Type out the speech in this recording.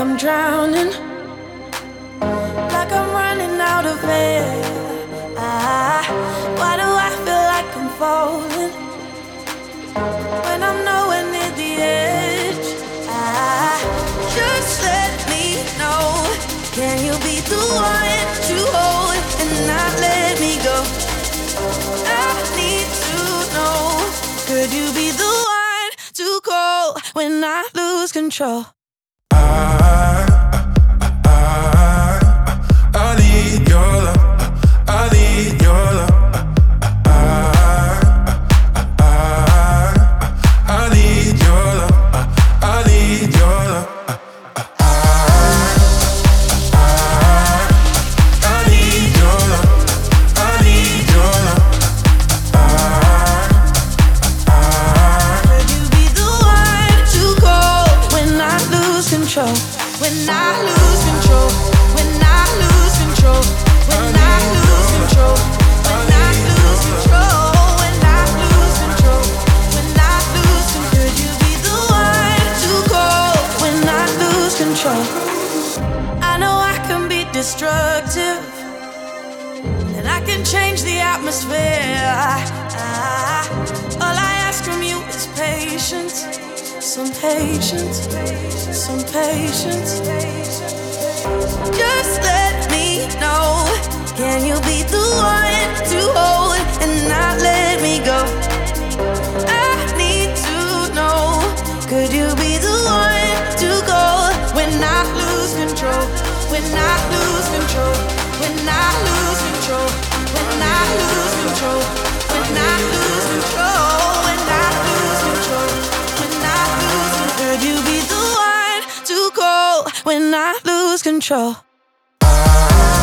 I'm drowning, like I'm running out of air. Why do I feel like I'm falling when I'm nowhere near the edge? Just let me know. Can you be the one to hold and not let me go? I need to know. Could you be the one to call when I lose control? I need your love. I need your love. I need your love. I need your love. I need your love. I need your love. Could you be the one to call when I lose control? When I lose control. When I lose control. When I lose control. When I lose control. When I lose control. When I lose control. Could you be the one to call when I lose control? I know I can be destructive, and I can change the atmosphere. All I ask from you is patience, some patience, some patience. Just let me know. Can you be the one to hold and not let me go? I need to know. Could you be the one to go when I lose control? When I lose control. When I lose control. When I lose control. When I lose control. When I lose control. When I lose control. Could you be the one to go when I lose control?